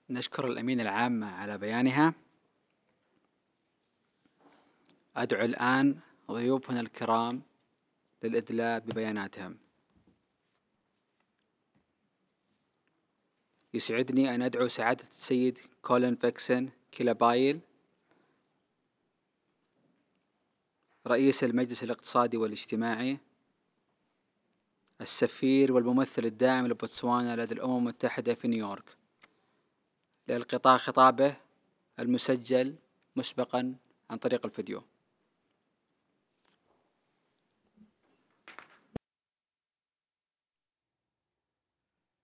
نشكر الأمين العام على بيانها. أدعو الآن ضيوفنا الكرام للإدلاء ببياناتهم. يسعدني أن أدعو سعادة السيد كولين فيكسن كيلابايل، رئيس المجلس الاقتصادي والاجتماعي، السفير والممثل الدائم لبوتسوانا لدى الأمم المتحدة في نيويورك، لإلقاء خطابه المسجل مسبقا عن طريق الفيديو.